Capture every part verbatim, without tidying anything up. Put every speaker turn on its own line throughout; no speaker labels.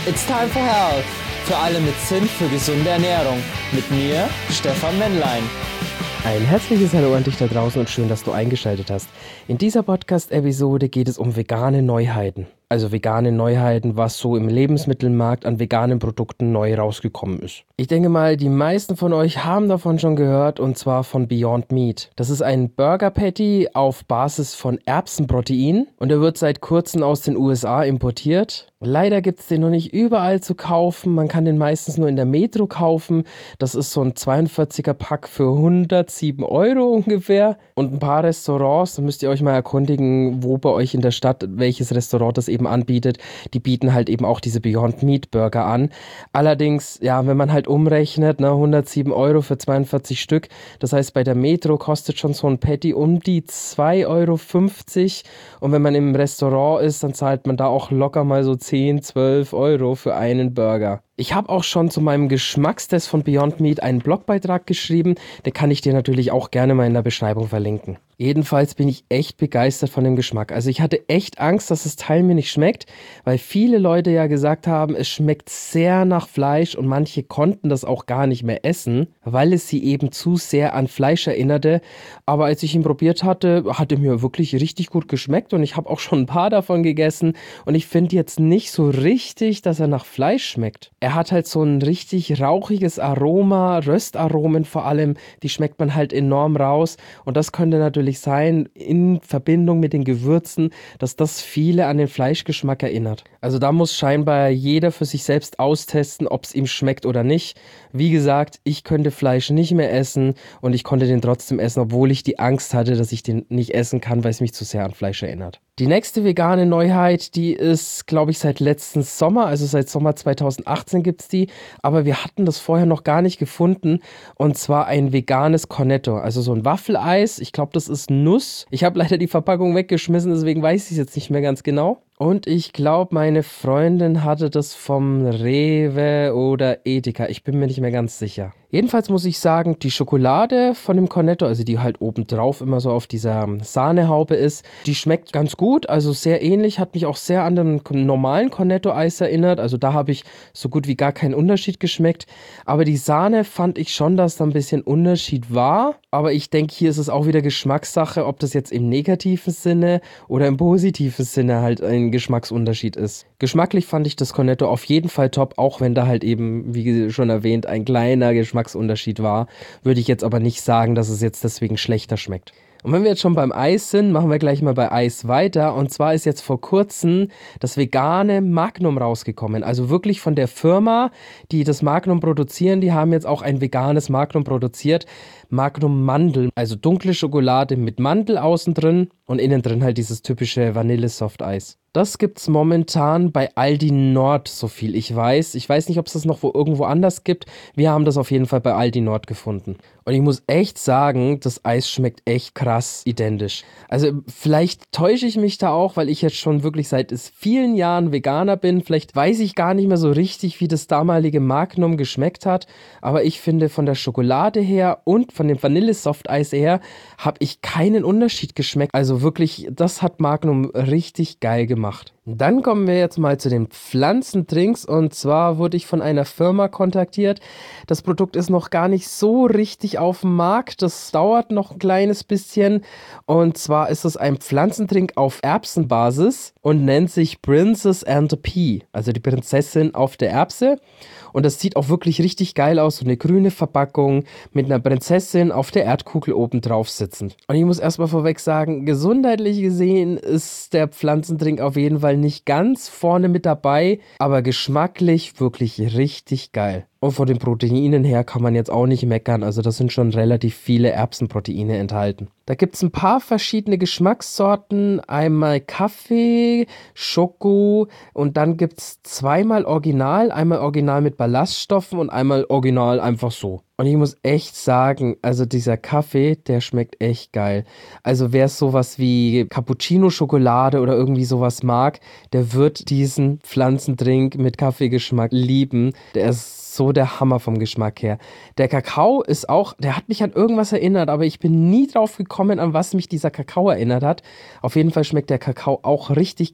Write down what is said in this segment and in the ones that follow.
It's time for health. Für alle mit Sinn für gesunde Ernährung. Mit mir, Stefan Männlein.
Ein herzliches Hallo an dich da draußen und schön, dass du eingeschaltet hast. In dieser Podcast-Episode geht es um vegane Neuheiten. Also vegane Neuheiten, was so im Lebensmittelmarkt an veganen Produkten neu rausgekommen ist. Ich denke mal, die meisten von euch haben davon schon gehört, und zwar von Beyond Meat. Das ist ein Burger Patty auf Basis von Erbsenprotein und er wird seit kurzem aus den U S A importiert. Leider gibt es den noch nicht überall zu kaufen, man kann den meistens nur in der Metro kaufen. Das ist so ein zweiundvierziger Pack für hundertsieben Euro ungefähr. Und ein paar Restaurants, da müsst ihr euch mal erkundigen, wo bei euch in der Stadt, welches Restaurant das eben anbietet. Die bieten halt eben auch diese Beyond Meat Burger an. Allerdings, ja, wenn man halt umrechnet, ne, hundertsieben Euro für zweiundvierzig Stück. Das heißt, bei der Metro kostet schon so ein Patty um die zwei Euro fünfzig. Und wenn man im Restaurant ist, dann zahlt man da auch locker mal so zehn, zwölf Euro für einen Burger. Ich habe auch schon zu meinem Geschmackstest von Beyond Meat einen Blogbeitrag geschrieben, den kann ich dir natürlich auch gerne mal in der Beschreibung verlinken. Jedenfalls bin ich echt begeistert von dem Geschmack. Also ich hatte echt Angst, dass das Teil mir nicht schmeckt, weil viele Leute ja gesagt haben, es schmeckt sehr nach Fleisch und manche konnten das auch gar nicht mehr essen, weil es sie eben zu sehr an Fleisch erinnerte. Aber als ich ihn probiert hatte, hat er mir wirklich richtig gut geschmeckt und ich habe auch schon ein paar davon gegessen und ich finde jetzt nicht so richtig, dass er nach Fleisch schmeckt. Er hat halt so ein richtig rauchiges Aroma, Röstaromen vor allem, die schmeckt man halt enorm raus und das könnte natürlich sein, in Verbindung mit den Gewürzen, dass das viele an den Fleischgeschmack erinnert. Also da muss scheinbar jeder für sich selbst austesten, ob es ihm schmeckt oder nicht. Wie gesagt, ich könnte Fleisch nicht mehr essen und ich konnte den trotzdem essen, obwohl ich die Angst hatte, dass ich den nicht essen kann, weil es mich zu sehr an Fleisch erinnert. Die nächste vegane Neuheit, die ist, glaube ich, seit letzten Sommer, also seit Sommer zweitausendachtzehn gibt es die, aber wir hatten das vorher noch gar nicht gefunden und zwar ein veganes Cornetto, also so ein Waffeleis, ich glaube, das ist Nuss. Ich habe leider die Verpackung weggeschmissen, deswegen weiß ich es jetzt nicht mehr ganz genau. Und ich glaube, meine Freundin hatte das vom Rewe oder Edeka. Ich bin mir nicht mehr ganz sicher. Jedenfalls muss ich sagen, die Schokolade von dem Cornetto, also die halt obendrauf immer so auf dieser Sahnehaube ist, die schmeckt ganz gut, also sehr ähnlich, hat mich auch sehr an den normalen Cornetto-Eis erinnert. Also da habe ich so gut wie gar keinen Unterschied geschmeckt. Aber die Sahne fand ich schon, dass da ein bisschen Unterschied war. Aber ich denke, hier ist es auch wieder Geschmackssache, ob das jetzt im negativen Sinne oder im positiven Sinne halt ein Geschmacksunterschied ist. Geschmacklich fand ich das Cornetto auf jeden Fall top, auch wenn da halt eben, wie schon erwähnt, ein kleiner Geschmacksunterschied war. Würde ich jetzt aber nicht sagen, dass es jetzt deswegen schlechter schmeckt. Und wenn wir jetzt schon beim Eis sind, machen wir gleich mal bei Eis weiter. Und zwar ist jetzt vor kurzem das vegane Magnum rausgekommen. Also wirklich von der Firma, die das Magnum produzieren, die haben jetzt auch ein veganes Magnum produziert. Magnum Mandel, also dunkle Schokolade mit Mandel außen drin und innen drin halt dieses typische Vanille-Softeis. Das gibt's momentan bei Aldi Nord, so viel ich weiß. Ich weiß nicht, ob es das noch wo irgendwo anders gibt. Wir haben das auf jeden Fall bei Aldi Nord gefunden. Und ich muss echt sagen, das Eis schmeckt echt krass identisch. Also vielleicht täusche ich mich da auch, weil ich jetzt schon wirklich seit vielen Jahren Veganer bin. Vielleicht weiß ich gar nicht mehr so richtig, wie das damalige Magnum geschmeckt hat. Aber ich finde, von der Schokolade her und von dem Vanille-Softeis her habe ich keinen Unterschied geschmeckt. Also wirklich, das hat Magnum richtig geil gemacht. Dann kommen wir jetzt mal zu den Pflanzendrinks und zwar wurde ich von einer Firma kontaktiert. Das Produkt ist noch gar nicht so richtig auf dem Markt, das dauert noch ein kleines bisschen und zwar ist es ein Pflanzendrink auf Erbsenbasis und nennt sich Princess and the Pea, also die Prinzessin auf der Erbse. Und das sieht auch wirklich richtig geil aus, so eine grüne Verpackung mit einer Prinzessin auf der Erdkugel oben drauf sitzend. Und ich muss erstmal vorweg sagen, gesundheitlich gesehen ist der Pflanzendrink auf jeden Fall nicht ganz vorne mit dabei, aber geschmacklich wirklich richtig geil. Und von den Proteinen her kann man jetzt auch nicht meckern, also da sind schon relativ viele Erbsenproteine enthalten. Da gibt es ein paar verschiedene Geschmackssorten, einmal Kaffee, Schoko und dann gibt es zweimal Original, einmal Original mit Ballaststoffen und einmal Original einfach so. Und ich muss echt sagen, also dieser Kaffee, der schmeckt echt geil. Also wer sowas wie Cappuccino-Schokolade oder irgendwie sowas mag, der wird diesen Pflanzendrink mit Kaffeegeschmack lieben. Der ist so der Hammer vom Geschmack her. Der Kakao ist auch, der hat mich an irgendwas erinnert, aber ich bin nie drauf gekommen, an was mich dieser Kakao erinnert hat. Auf jeden Fall schmeckt der Kakao auch richtig geil.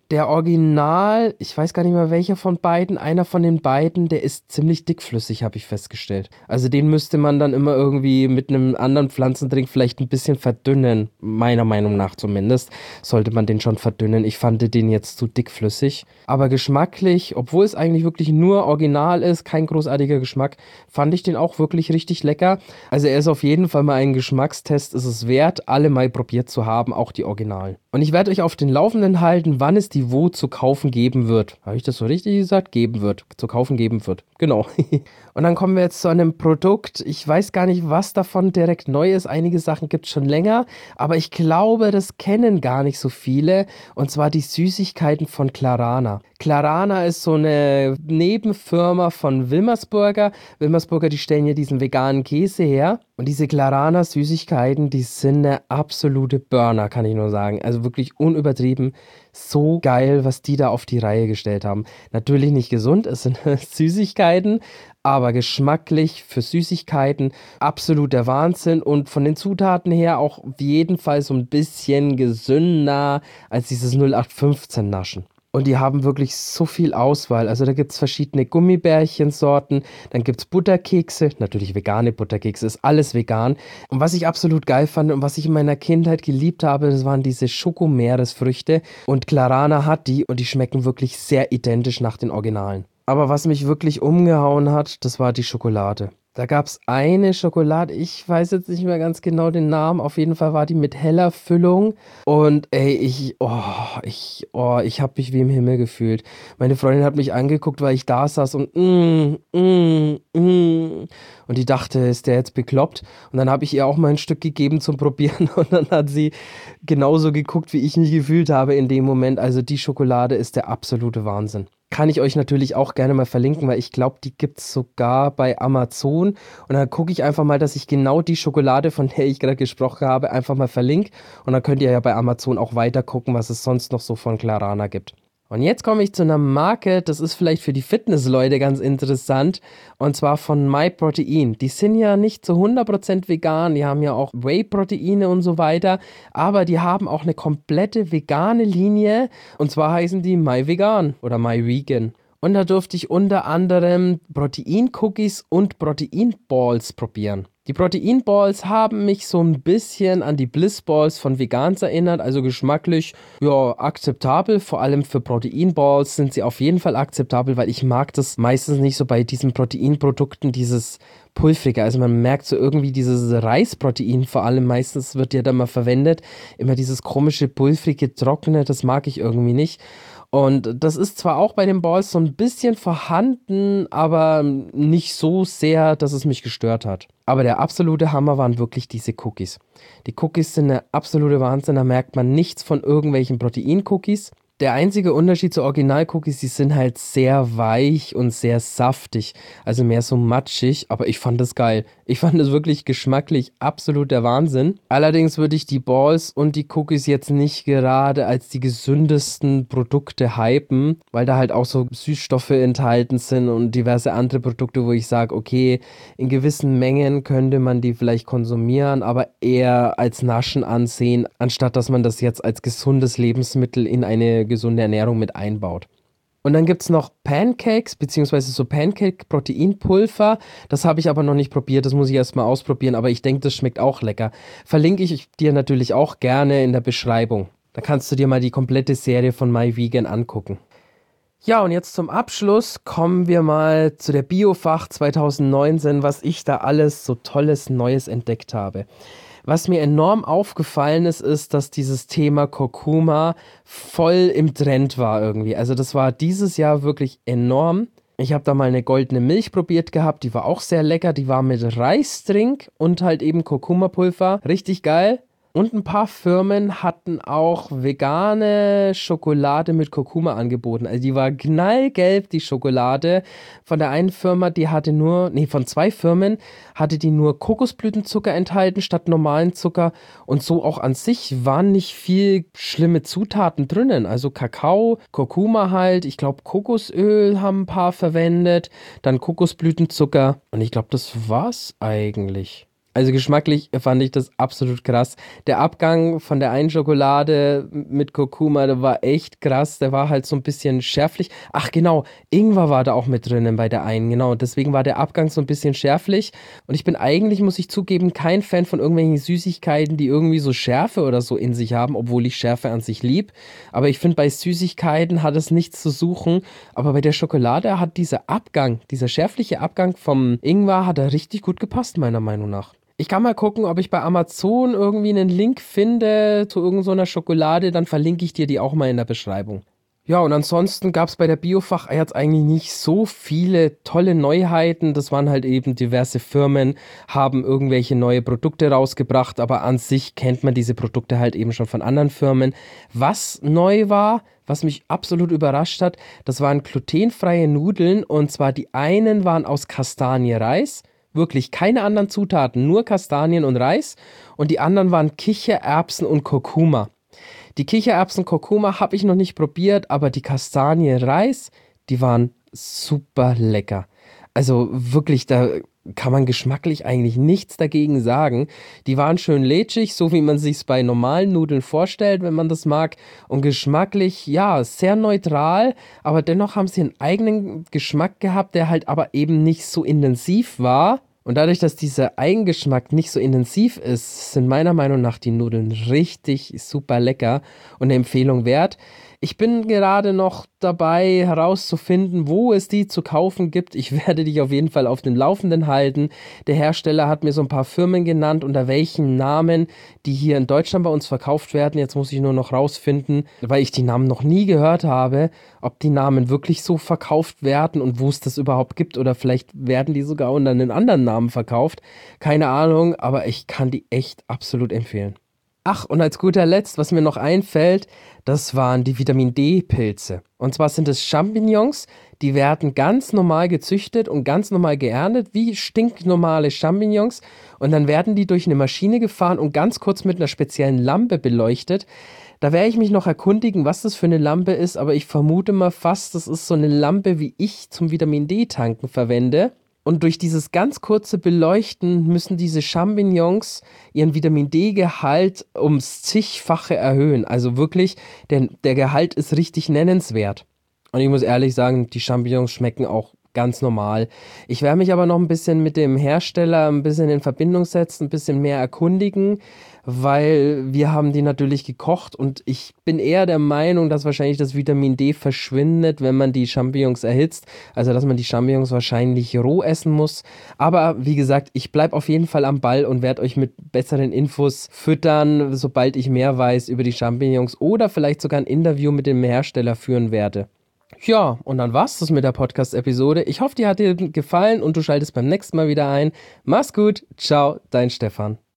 Der Original, ich weiß gar nicht mehr welcher von beiden, einer von den beiden, der ist ziemlich dickflüssig, habe ich festgestellt. Also den müsste man dann immer irgendwie mit einem anderen Pflanzendrink vielleicht ein bisschen verdünnen, meiner Meinung nach zumindest, sollte man den schon verdünnen. Ich fand den jetzt zu dickflüssig, aber geschmacklich, obwohl es eigentlich wirklich nur Original ist, kein großartiger Geschmack, fand ich den auch wirklich richtig lecker. Also er ist auf jeden Fall mal ein Geschmackstest, ist es wert, alle mal probiert zu haben, auch die Originalen. Und ich werde euch auf den Laufenden halten, wann es die wo zu kaufen geben wird. Habe ich das so richtig gesagt? Geben wird. Zu kaufen geben wird. Genau. Und dann kommen wir jetzt zu einem Produkt. Ich weiß gar nicht, was davon direkt neu ist. Einige Sachen gibt es schon länger. Aber ich glaube, das kennen gar nicht so viele. Und zwar die Süßigkeiten von Clarana. Clarana ist so eine Nebenfirma von Wilmersburger. Wilmersburger, die stellen ja diesen veganen Käse her. Und diese Clarana Süßigkeiten, die sind eine absolute Burner, kann ich nur sagen. Also wirklich unübertrieben. So geil, was die da auf die Reihe gestellt haben. Natürlich nicht gesund, es sind Süßigkeiten, aber geschmacklich für Süßigkeiten absoluter Wahnsinn und von den Zutaten her auch auf jeden Fall so ein bisschen gesünder als dieses null acht fünfzehn Naschen. Und die haben wirklich so viel Auswahl. Also da gibt es verschiedene Gummibärchensorten, dann gibt es Butterkekse, natürlich vegane Butterkekse, ist alles vegan. Und was ich absolut geil fand und was ich in meiner Kindheit geliebt habe, das waren diese Schokomeeresfrüchte. Und Clarana hat die und die schmecken wirklich sehr identisch nach den Originalen. Aber was mich wirklich umgehauen hat, das war die Schokolade. Da gab es eine Schokolade, ich weiß jetzt nicht mehr ganz genau den Namen, auf jeden Fall war die mit heller Füllung und ey, ich, oh, ich, oh, ich habe mich wie im Himmel gefühlt. Meine Freundin hat mich angeguckt, weil ich da saß und mm, mm, mm, und die dachte, ist der jetzt bekloppt? Und dann habe ich ihr auch mal ein Stück gegeben zum Probieren und dann hat sie genauso geguckt, wie ich mich gefühlt habe in dem Moment. Also die Schokolade ist der absolute Wahnsinn. Kann ich euch natürlich auch gerne mal verlinken, weil ich glaube, die gibt es sogar bei Amazon. Und dann gucke ich einfach mal, dass ich genau die Schokolade, von der ich gerade gesprochen habe, einfach mal verlinke. Und dann könnt ihr ja bei Amazon auch weiter gucken, was es sonst noch so von Clarana gibt. Und jetzt komme ich zu einer Marke, das ist vielleicht für die Fitnessleute ganz interessant, und zwar von MyProtein. Die sind ja nicht zu hundert Prozent vegan, die haben ja auch Whey-Proteine und so weiter, aber die haben auch eine komplette vegane Linie, und zwar heißen die MyVegan oder MyVegan. Und da durfte ich unter anderem Protein-Cookies und Protein-Balls probieren. Die Protein-Balls haben mich so ein bisschen an die Bliss-Balls von Vegans erinnert, also geschmacklich, ja, akzeptabel. Vor allem für Protein-Balls sind sie auf jeden Fall akzeptabel, weil ich mag das meistens nicht so bei diesen Proteinprodukten, dieses Pulvrige. Also man merkt so irgendwie dieses Reisprotein, vor allem meistens wird ja da mal verwendet, immer dieses komische, pulvrige, trockene, das mag ich irgendwie nicht. Und das ist zwar auch bei den Balls so ein bisschen vorhanden, aber nicht so sehr, dass es mich gestört hat. Aber der absolute Hammer waren wirklich diese Cookies. Die Cookies sind eine absolute Wahnsinn, da merkt man nichts von irgendwelchen Protein-Cookies. Der einzige Unterschied zu Original-Cookies, die sind halt sehr weich und sehr saftig, also mehr so matschig, aber ich fand das geil. Ich fand das wirklich geschmacklich absolut der Wahnsinn. Allerdings würde ich die Balls und die Cookies jetzt nicht gerade als die gesündesten Produkte hypen, weil da halt auch so Süßstoffe enthalten sind und diverse andere Produkte, wo ich sage, okay, in gewissen Mengen könnte man die vielleicht konsumieren, aber eher als Naschen ansehen, anstatt dass man das jetzt als gesundes Lebensmittel in eine gesunde Ernährung mit einbaut. Und dann gibt es noch Pancakes, beziehungsweise so Pancake-Proteinpulver. Das habe ich aber noch nicht probiert, das muss ich erstmal ausprobieren, aber ich denke, das schmeckt auch lecker. Verlinke ich dir natürlich auch gerne in der Beschreibung. Da kannst du dir mal die komplette Serie von MyVegan angucken. Ja, und jetzt zum Abschluss kommen wir mal zu der Biofach zwanzig neunzehn, was ich da alles so Tolles Neues entdeckt habe. Was mir enorm aufgefallen ist, ist, dass dieses Thema Kurkuma voll im Trend war irgendwie. Also das war dieses Jahr wirklich enorm. Ich habe da mal eine goldene Milch probiert gehabt, die war auch sehr lecker. Die war mit Reisdrink und halt eben Kurkuma-Pulver. Richtig geil. Und ein paar Firmen hatten auch vegane Schokolade mit Kurkuma angeboten. Also die war knallgelb, die Schokolade. Von der einen Firma, die hatte nur, nee, von zwei Firmen hatte die nur Kokosblütenzucker enthalten statt normalen Zucker. Und so auch an sich waren nicht viel schlimme Zutaten drinnen. Also Kakao, Kurkuma halt, ich glaube Kokosöl haben ein paar verwendet, dann Kokosblütenzucker. Und ich glaube, das war's eigentlich. Also geschmacklich fand ich das absolut krass. Der Abgang von der einen Schokolade mit Kurkuma, der war echt krass. Der war halt so ein bisschen schärflich. Ach genau, Ingwer war da auch mit drinnen bei der einen. Genau, deswegen war der Abgang so ein bisschen schärflich. Und ich bin eigentlich, muss ich zugeben, kein Fan von irgendwelchen Süßigkeiten, die irgendwie so Schärfe oder so in sich haben, obwohl ich Schärfe an sich lieb. Aber ich finde, bei Süßigkeiten hat es nichts zu suchen. Aber bei der Schokolade hat dieser Abgang, dieser schärfliche Abgang vom Ingwer, hat er richtig gut gepasst, meiner Meinung nach. Ich kann mal gucken, ob ich bei Amazon irgendwie einen Link finde zu irgendeiner Schokolade, dann verlinke ich dir die auch mal in der Beschreibung. Ja, und ansonsten gab es bei der Biofach jetzt eigentlich nicht so viele tolle Neuheiten. Das waren halt eben diverse Firmen, haben irgendwelche neue Produkte rausgebracht, aber an sich kennt man diese Produkte halt eben schon von anderen Firmen. Was neu war, was mich absolut überrascht hat, das waren glutenfreie Nudeln, und zwar die einen waren aus Kastanie-Reis. Wirklich keine anderen Zutaten, nur Kastanien und Reis, und die anderen waren Kichererbsen und Kurkuma. Die Kichererbsen Kurkuma habe ich noch nicht probiert, aber die Kastanie Reis, die waren super lecker. Also wirklich, da kann man geschmacklich eigentlich nichts dagegen sagen. Die waren schön lätschig, so wie man sich's bei normalen Nudeln vorstellt, wenn man das mag. Und geschmacklich, ja, sehr neutral, aber dennoch haben sie einen eigenen Geschmack gehabt, der halt aber eben nicht so intensiv war. Und dadurch, dass dieser Eigengeschmack nicht so intensiv ist, sind meiner Meinung nach die Nudeln richtig super lecker und eine Empfehlung wert. Ich bin gerade noch dabei herauszufinden, wo es die zu kaufen gibt. Ich werde dich auf jeden Fall auf dem Laufenden halten. Der Hersteller hat mir so ein paar Firmen genannt, unter welchen Namen die hier in Deutschland bei uns verkauft werden. Jetzt muss ich nur noch rausfinden, weil ich die Namen noch nie gehört habe, ob die Namen wirklich so verkauft werden und wo es das überhaupt gibt, oder vielleicht werden die sogar unter einem anderen Namen verkauft. Keine Ahnung, aber ich kann die echt absolut empfehlen. Ach, und als guter Letzt, was mir noch einfällt, das waren die Vitamin-D-Pilze. Und zwar sind es Champignons, die werden ganz normal gezüchtet und ganz normal geerntet, wie stinknormale Champignons. Und dann werden die durch eine Maschine gefahren und ganz kurz mit einer speziellen Lampe beleuchtet. Da werde ich mich noch erkundigen, was das für eine Lampe ist, aber ich vermute mal fast, das ist so eine Lampe, wie ich zum Vitamin-D-Tanken verwende. Und durch dieses ganz kurze Beleuchten müssen diese Champignons ihren Vitamin-D-Gehalt ums zigfache erhöhen. Also wirklich, denn der Gehalt ist richtig nennenswert. Und ich muss ehrlich sagen, die Champignons schmecken auch ganz normal. Ich werde mich aber noch ein bisschen mit dem Hersteller ein bisschen in Verbindung setzen, ein bisschen mehr erkundigen, weil wir haben die natürlich gekocht und ich bin eher der Meinung, dass wahrscheinlich das Vitamin D verschwindet, wenn man die Champignons erhitzt. Also, dass man die Champignons wahrscheinlich roh essen muss. Aber wie gesagt, ich bleibe auf jeden Fall am Ball und werde euch mit besseren Infos füttern, sobald ich mehr weiß über die Champignons oder vielleicht sogar ein Interview mit dem Hersteller führen werde. Ja, und dann war's das mit der Podcast-Episode. Ich hoffe, dir hat dir gefallen und du schaltest beim nächsten Mal wieder ein. Mach's gut, ciao, dein Stefan.